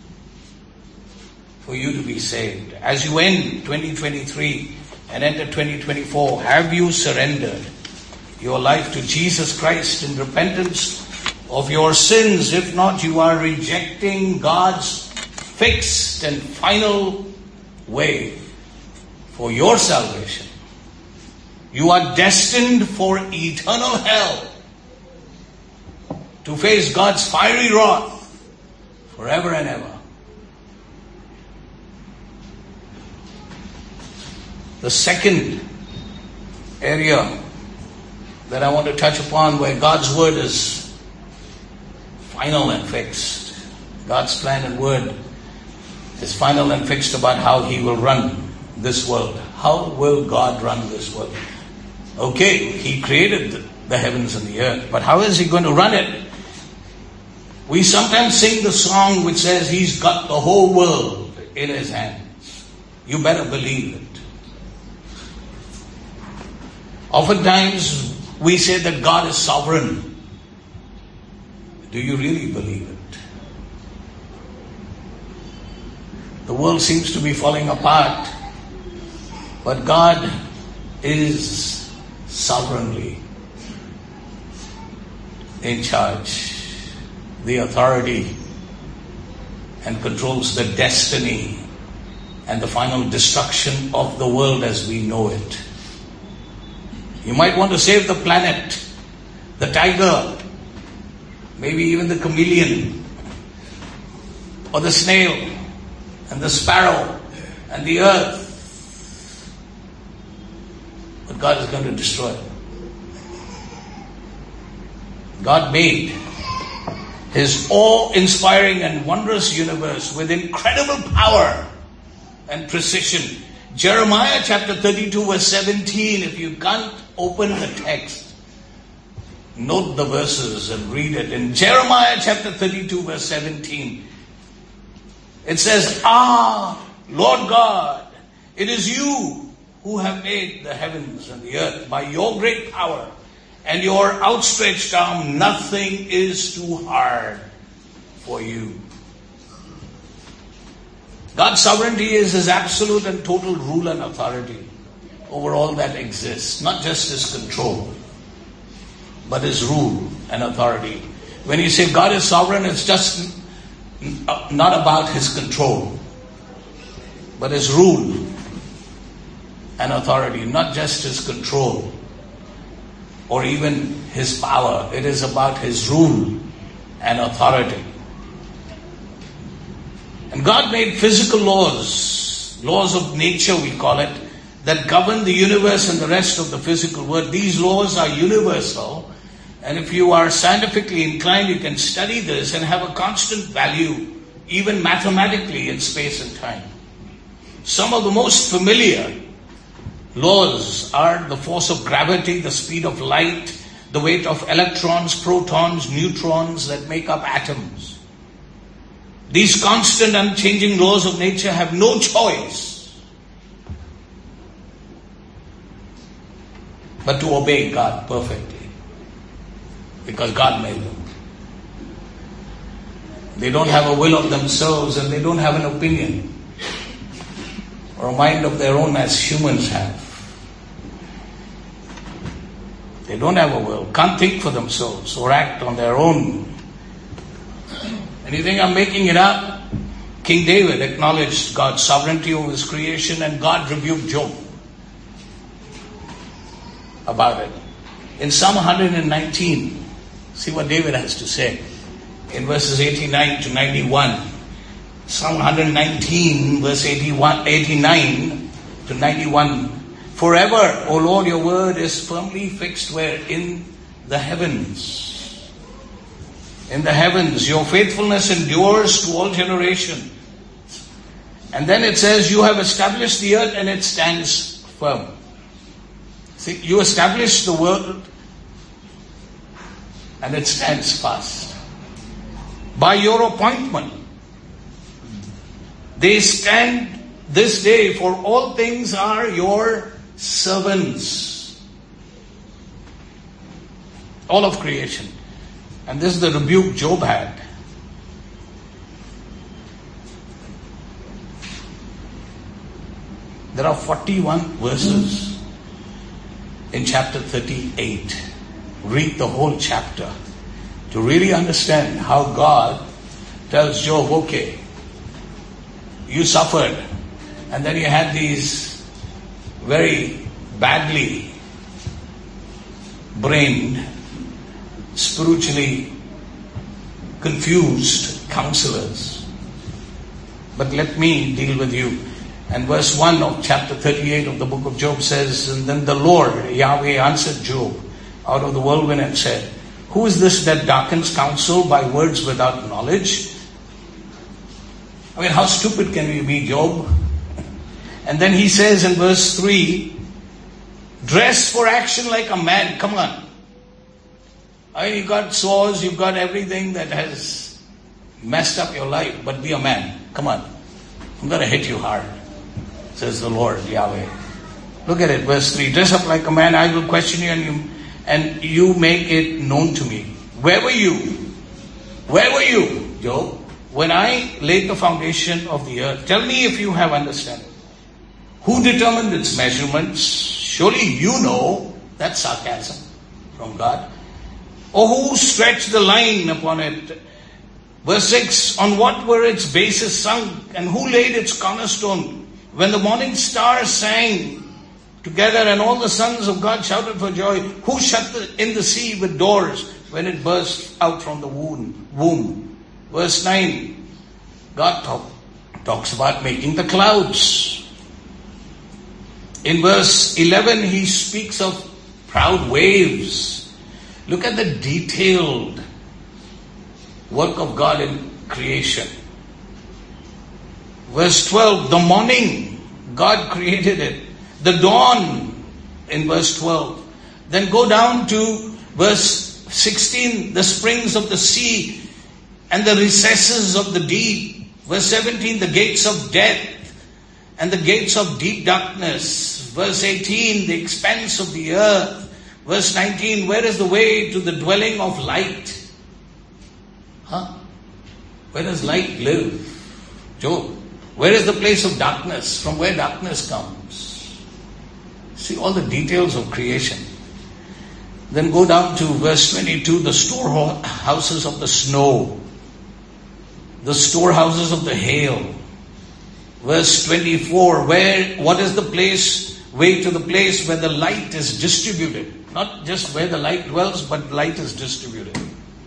for you to be saved. As you end 2023 and enter 2024, have you surrendered your life to Jesus Christ in repentance of your sins? If not, you are rejecting God's fixed and final way for your salvation. You are destined for eternal hell, to face God's fiery wrath forever and ever. The second area that I want to touch upon, where God's word is final and fixed, God's plan and word is final and fixed about how He will run this world. How will God run this world? Okay, He created the heavens and the earth, but how is He going to run it? We sometimes sing the song which says He's got the whole world in His hands. You better believe it. Oftentimes we say that God is sovereign. Do you really believe it? The world seems to be falling apart, but God is sovereignly in charge, the authority, and controls the destiny and the final destruction of the world as we know it. You might want to save the planet, the tiger, maybe even the chameleon, or the snail, and the sparrow, and the earth. But God is going to destroy it. God made His awe-inspiring and wondrous universe with incredible power and precision. Jeremiah chapter 32 verse 17, if you can't open the text, note the verses and read it. In Jeremiah chapter 32 verse 17, it says, Lord God, it is you who have made the heavens and the earth by your great power and your outstretched arm. Nothing is too hard for you. God's sovereignty is His absolute and total rule and authority over all that exists. Not just His control, but His rule and authority. When you say God is sovereign, it's just not about His control, but His rule and authority. Not just His control or even His power. It is about His rule and authority. And God made physical laws of nature we call it, that govern the universe and the rest of the physical world. These laws are universal, and if you are scientifically inclined, you can study this and have a constant value, even mathematically, in space and time. Some of the most familiar laws are the force of gravity, the speed of light, the weight of electrons, protons, neutrons that make up atoms. These constant, unchanging laws of nature have no choice but to obey God perfectly, because God made them. They don't have a will of themselves, and they don't have an opinion or a mind of their own as humans have. They don't have a will, can't think for themselves or act on their own. And you think I'm making it up? King David acknowledged God's sovereignty over His creation, and God rebuked Job about it. In Psalm 119, see what David has to say in verses 89 to 91. Psalm 119, verse 89 to 91. Forever, O Lord, your word is firmly fixed where? In the heavens. In the heavens, your faithfulness endures to all generations. And then it says, you have established the earth and it stands firm. See, you established the world and it stands fast. By your appointment, they stand this day, for all things are your servants. All of creation. And this is the rebuke Job had. There are 41 verses in chapter 38. Read the whole chapter to really understand how God tells Job, okay, you suffered, and then you had these very badly brained, spiritually confused counselors. But let me deal with you. And verse 1 of chapter 38 of the book of Job says, and then the Lord, Yahweh, answered Job out of the whirlwind and said, who is this that darkens counsel by words without knowledge? I mean, how stupid can we be, Job? And then he says in verse 3, dress for action like a man. Come on. I mean, you've got swords, you've got everything that has messed up your life, but be a man. Come on. I'm going to hit you hard, says the Lord, Yahweh. Look at it, verse 3. Dress up like a man, I will question you and you make it known to me. Where were you? Where were you, Job, when I laid the foundation of the earth? Tell me if you have understanding. Who determined its measurements? Surely you know. That's sarcasm from God. Or who stretched the line upon it? Verse 6, on what were its bases sunk, and who laid its cornerstone? When the morning stars sang together and all the sons of God shouted for joy, who shut in the sea with doors when it burst out from the womb? Verse 9, God talks about making the clouds. In verse 11, he speaks of proud waves. Look at the detailed work of God in creation. Verse 12, the morning, God created it. The dawn, in verse 12. Then go down to verse 16, the springs of the sea and the recesses of the deep. Verse 17, the gates of death and the gates of deep darkness. Verse 18, the expanse of the earth. Verse 19, where is the way to the dwelling of light? Where does light live? Job, where is the place of darkness? From where darkness comes? See all the details of creation. Then go down to verse 22, the storehouses of the snow, the storehouses of the hail. Verse 24, what is the way to the place where the light is distributed? Not just where the light dwells, but light is distributed.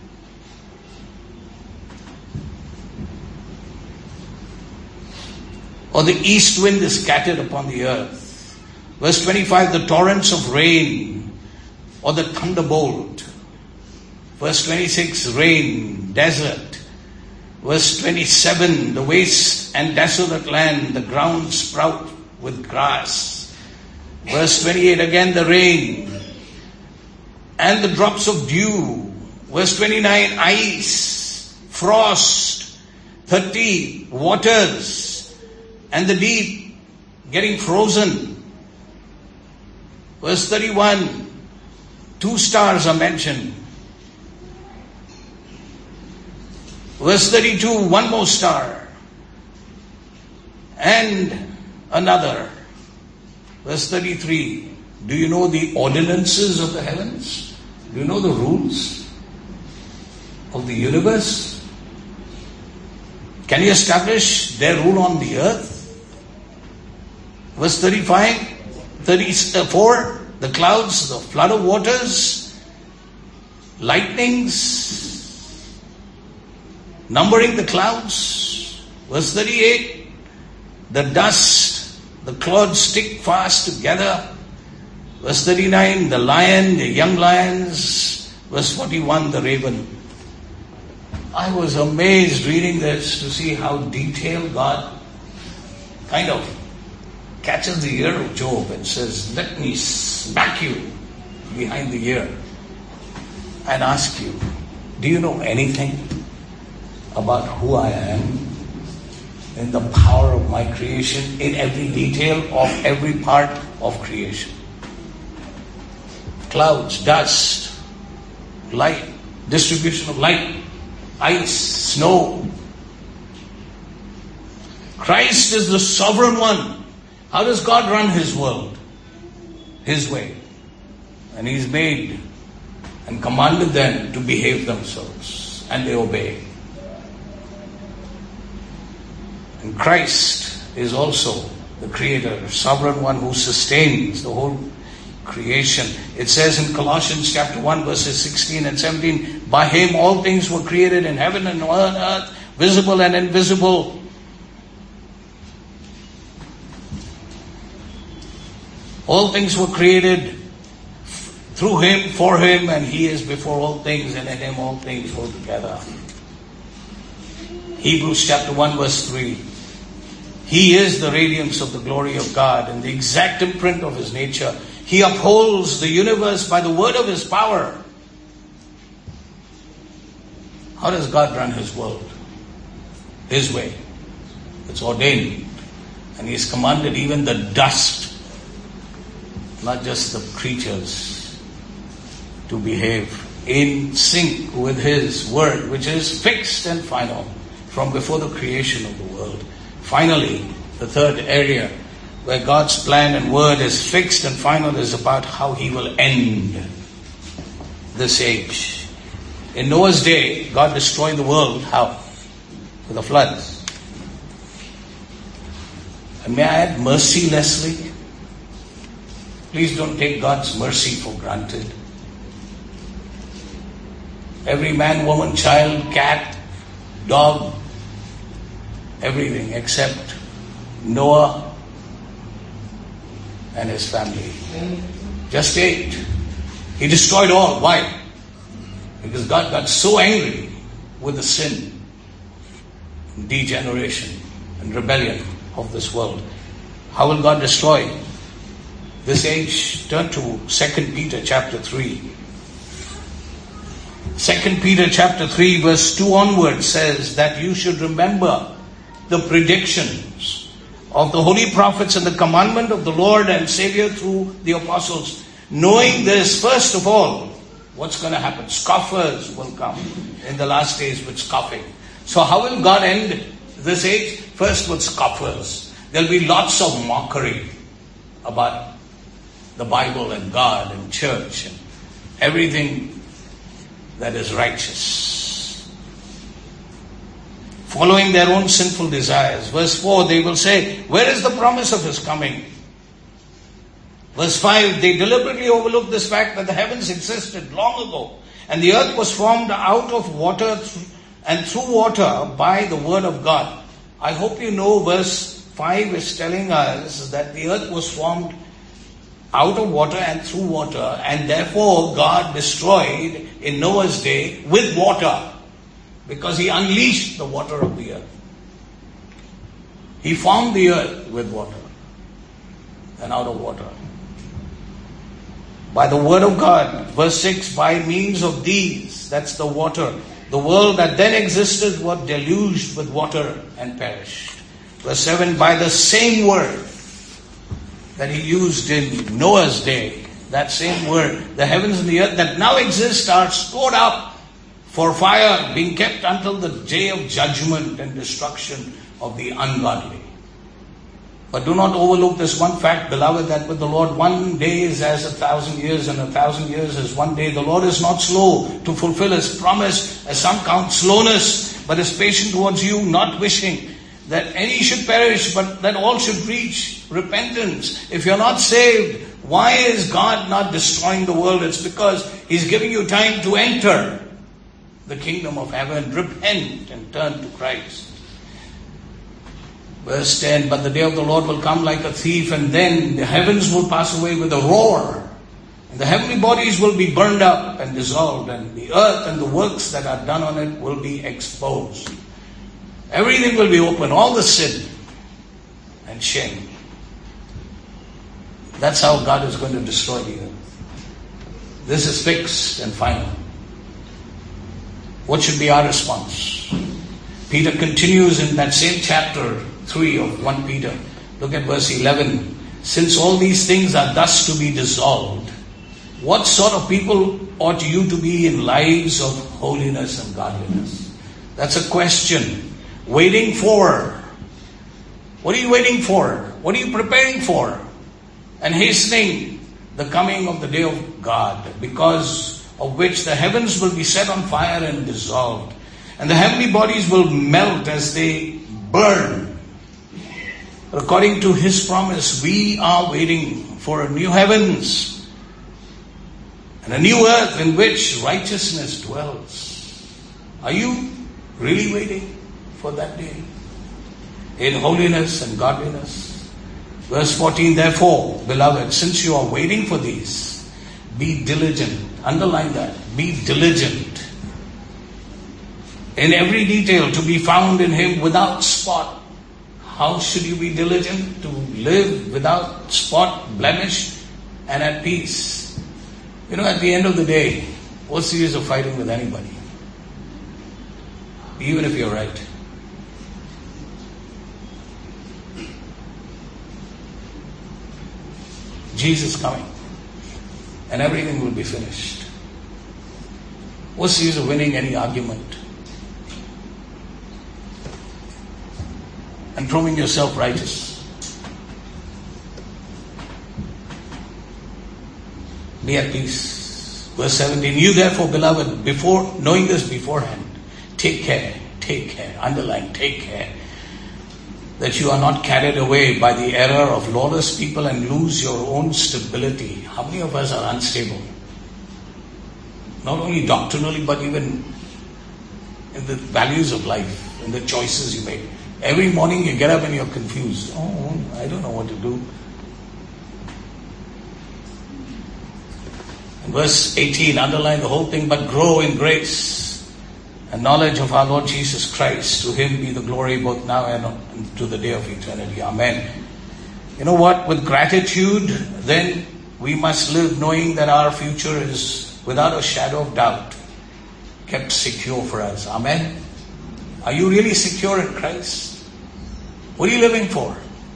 Or the east wind is scattered upon the earth. Verse 25, the torrents of rain, or the thunderbolt. Verse 26, rain, desert. Verse 27, the waste and desolate land, the ground sprout with grass. Verse 28, again the rain and the drops of dew. Verse 29, ice, frost. 30, waters and the deep getting frozen. Verse 31, 2 stars are mentioned. Verse 32, 1 more star and another. Verse 33, do you know the ordinances of the heavens? Do you know the rules of the universe? Can you establish their rule on the earth? Verse 34, the clouds, the flood of waters, lightnings, numbering the clouds. Verse 38, the dust, the clods stick fast together. Verse 39, the lion, the young lions. Verse 41, the raven. I was amazed reading this to see how detailed God kind of catches the ear of Job and says, let me smack you behind the ear and ask you, do you know anything about who I am in the power of my creation, in every detail of every part of creation? Clouds, dust, light, distribution of light, ice, snow. Christ is the sovereign one. How does God run His world? His way. And He's made and commanded them to behave themselves, and they obey. And Christ is also the Creator, sovereign one who sustains the whole creation. It says in Colossians chapter 1 verses 16 and 17, by Him all things were created in heaven and on earth, visible and invisible. All things were created through Him, for Him, and He is before all things, and in Him all things hold together. Hebrews chapter 1 verse 3. He is the radiance of the glory of God and the exact imprint of His nature. He upholds the universe by the word of His power. How does God run His world? His way. It's ordained. And He's commanded even the dust, not just the creatures, to behave in sync with His word, which is fixed and final from before the creation of the world. Finally, the third area where God's plan and word is fixed and final is about how He will end this age. In Noah's day, God destroyed the world. How? With the floods. And may I add mercilessly? Please don't take God's mercy for granted. Every man, woman, child, cat, dog, everything except Noah and his family. Just 8. He destroyed all. Why? Because God got so angry with the sin, degeneration, and rebellion of this world. How will God destroy this age? Turn to 2 Peter chapter 3. 2 Peter chapter 3 verse 2 onwards says that you should remember the predictions of the holy prophets and the commandment of the Lord and Savior through the apostles. Knowing this, first of all, what's going to happen? Scoffers will come in the last days with scoffing. So how will God end this age? First with scoffers. There'll be lots of mockery about the Bible and God and church and everything that is righteous. Following their own sinful desires. Verse 4, they will say, where is the promise of His coming? Verse 5, they deliberately overlook this fact that the heavens existed long ago and the earth was formed out of water and through water by the word of God. I hope you know verse 5 is telling us that the earth was formed out of water and through water, and therefore God destroyed in Noah's day with water because He unleashed the water of the earth. He formed the earth with water and out of water. By the word of God, verse 6, by means of these, that's the water, the world that then existed was deluged with water and perished. Verse 7, by the same word that He used in Noah's day, that same word, the heavens and the earth that now exist are stored up for fire, being kept until the day of judgment and destruction of the ungodly. But do not overlook this one fact, beloved, that with the Lord 1 day is as 1,000 years, and 1,000 years is 1 day. The Lord is not slow to fulfill His promise, as some count slowness, but is patient towards you, not wishing that any should perish, but that all should reach repentance. If you're not saved, why is God not destroying the world? It's because He's giving you time to enter the kingdom of heaven, repent and turn to Christ. Verse 10, but the day of the Lord will come like a thief, and then the heavens will pass away with a roar, and the heavenly bodies will be burned up and dissolved, and the earth and the works that are done on it will be exposed. Everything will be open, all the sin and shame. That's how God is going to destroy the earth. This is fixed and final. What should be our response? Peter continues in that same chapter 3 of 1 Peter. Look at verse 11. Since all these things are thus to be dissolved, what sort of people ought you to be in lives of holiness and godliness? That's a question. Waiting for. What are you waiting for? What are you preparing for? And hastening the coming of the day of God, because of which the heavens will be set on fire and dissolved, and the heavenly bodies will melt as they burn. According to His promise, we are waiting for a new heavens and a new earth in which righteousness dwells. Are you really waiting for that day? In holiness and godliness. Verse 14, therefore, beloved, since you are waiting for these, be diligent. Underline that. Be diligent in every detail, to be found in Him without spot. How should you be diligent to live without spot, blemish, and at peace? At the end of the day, what's the use of fighting with anybody? Even if you're right. Jesus is coming, and everything will be finished. What's the use of winning any argument and proving yourself righteous? Be at peace. Verse 17, you therefore, beloved, knowing this beforehand, take care, underline, take care, that you are not carried away by the error of lawless people and lose your own stability. How many of us are unstable? Not only doctrinally, but even in the values of life, in the choices you make. Every morning you get up and you're confused. Oh, I don't know what to do. In verse 18, underline the whole thing, but grow in grace and knowledge of our Lord Jesus Christ. To Him be the glory both now and to the day of eternity. Amen. You know what? With gratitude, then we must live knowing that our future is without a shadow of doubt kept secure for us. Amen. Are you really secure in Christ? What are you living for?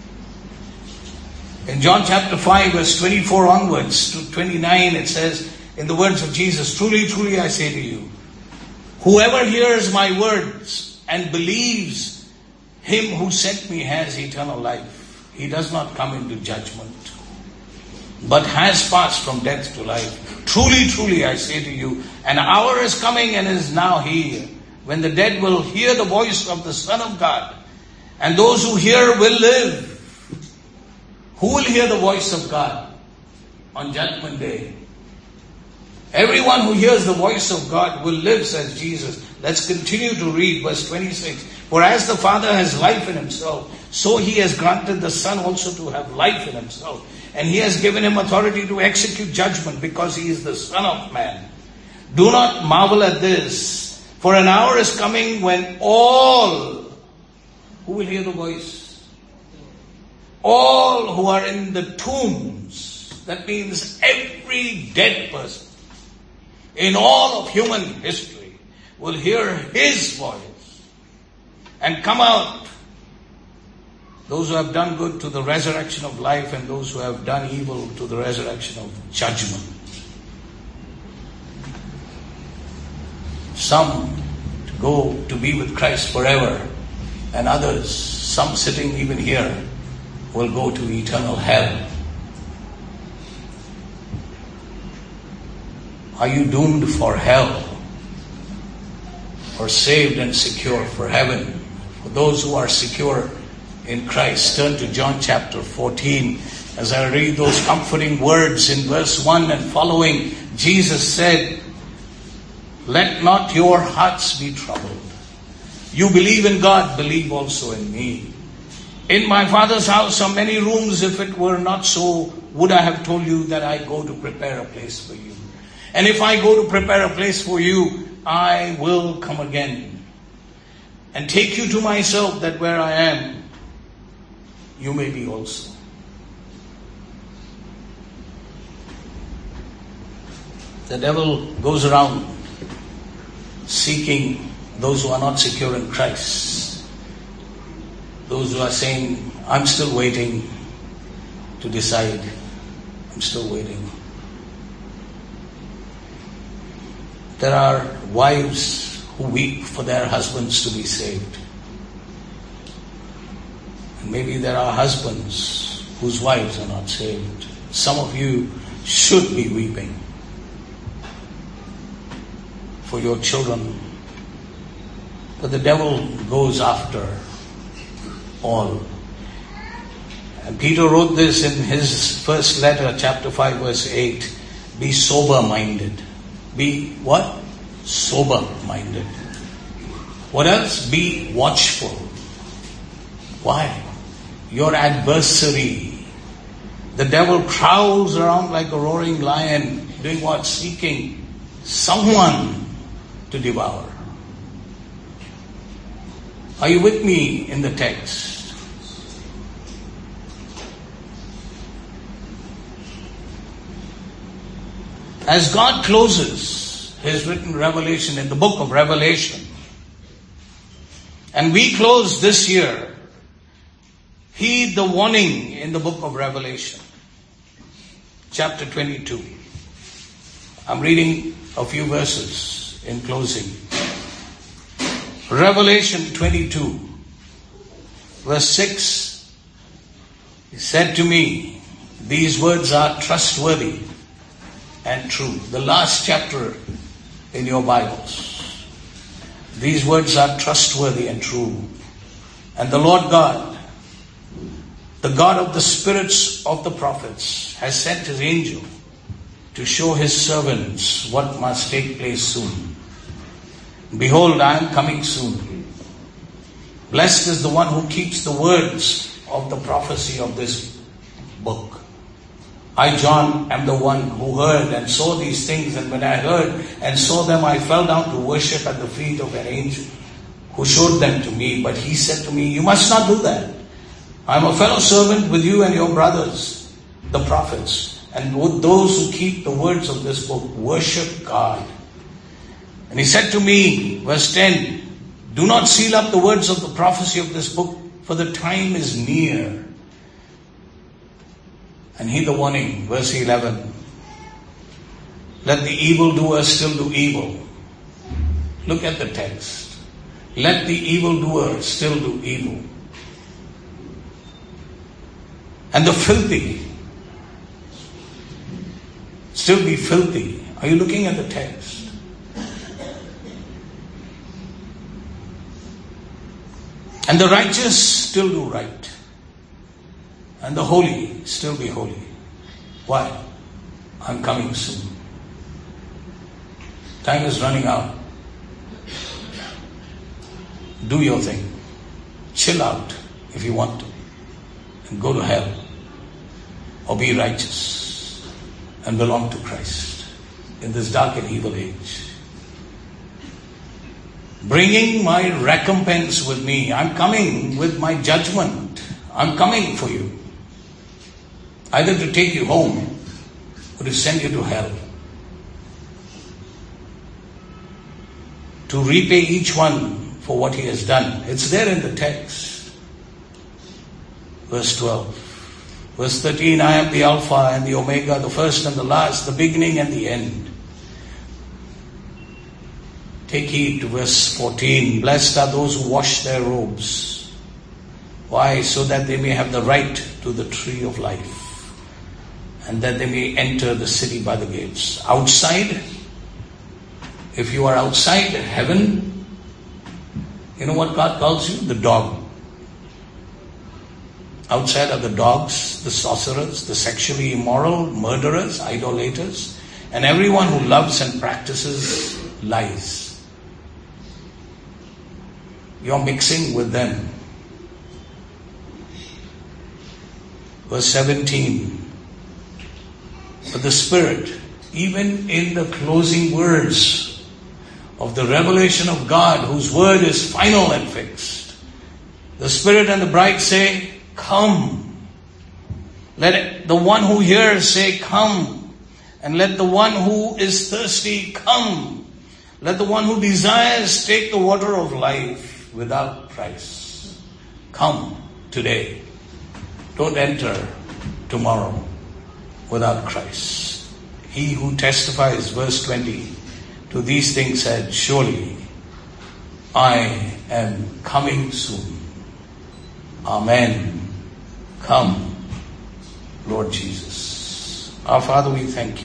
In John chapter 5, verse 24 onwards to 29, it says, in the words of Jesus, truly, truly I say to you, whoever hears my words and believes Him who sent me has eternal life. He does not come into judgment, but has passed from death to life. Truly, truly I say to you, an hour is coming and is now here, when the dead will hear the voice of the Son of God, and those who hear will live. Who will hear the voice of God on Judgment Day? Everyone who hears the voice of God will live, says Jesus. Let's continue to read verse 26. For as the Father has life in Himself, so He has granted the Son also to have life in Himself. And He has given Him authority to execute judgment, because He is the Son of Man. Do not marvel at this, for an hour is coming when all who will hear the voice, all who are in the tombs, that means every dead person in all of human history, will hear His voice and come out. Those who have done good to the resurrection of life, and those who have done evil to the resurrection of judgment. Some to go to be with Christ forever, and others, some sitting even here, will go to eternal hell. Are you doomed for hell, or saved and secure for heaven? For those who are secure in Christ, turn to John chapter 14. As I read those comforting words in verse 1 and following, Jesus said, let not your hearts be troubled. You believe in God, believe also in me. In my Father's house are many rooms. If it were not so, would I have told you that I go to prepare a place for you? And if I go to prepare a place for you, I will come again and take you to myself, that where I am, you may be also. The devil goes around seeking those who are not secure in Christ. Those who are saying, I'm still waiting to decide. I'm still waiting. There are wives who weep for their husbands to be saved. And maybe there are husbands whose wives are not saved. Some of you should be weeping for your children. But the devil goes after all. And Peter wrote this in his first letter, chapter 5, verse 8. Be sober-minded. Be what? Sober-minded. What else? Be watchful. Why? Your adversary, the devil, prowls around like a roaring lion, doing what? Seeking someone to devour. Are you with me in the text? As God closes His written revelation in the book of Revelation, and we close this year, heed the warning in the book of Revelation, chapter 22. I'm reading a few verses in closing. Revelation 22, verse 6. He said to me, these words are trustworthy and true. The last chapter in your Bibles. These words are trustworthy and true. And the Lord God, the God of the spirits of the prophets, has sent His angel to show His servants what must take place soon. Behold, I am coming soon. Blessed is the one who keeps the words of the prophecy of this book. I, John, am the one who heard and saw these things, and when I heard and saw them, I fell down to worship at the feet of an angel who showed them to me. But he said to me, you must not do that. I am a fellow servant with you and your brothers, the prophets, and with those who keep the words of this book. Worship God. And he said to me, verse 10, do not seal up the words of the prophecy of this book, for the time is near. And heed the warning, verse 11. Let the evildoer still do evil. Look at the text. Let the evildoer still do evil. And the filthy still be filthy. Are you looking at the text? And the righteous still do right. And the holy still be holy. Why? I'm coming soon. Time is running out. Do your thing. Chill out if you want to. And go to hell. Or be righteous and belong to Christ in this dark and evil age. Bringing my recompense with me. I'm coming with my judgment. I'm coming for you. Either to take you home or to send you to hell. To repay each one for what he has done. It's there in the text. Verse 12. Verse 13, I am the Alpha and the Omega, the first and the last, the beginning and the end. Take heed to verse 14. Blessed are those who wash their robes. Why? So that they may have the right to the tree of life. And that they may enter the city by the gates. Outside, if you are outside heaven, you know what God calls you? The dog. Outside are the dogs, the sorcerers, the sexually immoral, murderers, idolaters, and everyone who loves and practices lies. You're mixing with them. Verse 17. But the Spirit, even in the closing words of the revelation of God, whose word is final and fixed, the Spirit and the bride say, come. Let the one who hears say, come. And let the one who is thirsty come. Let the one who desires take the water of life without price. Come today. Don't enter tomorrow without Christ. He who testifies, verse 20, to these things said, surely I am coming soon. Amen. Come, Lord Jesus. Our Father, we thank you.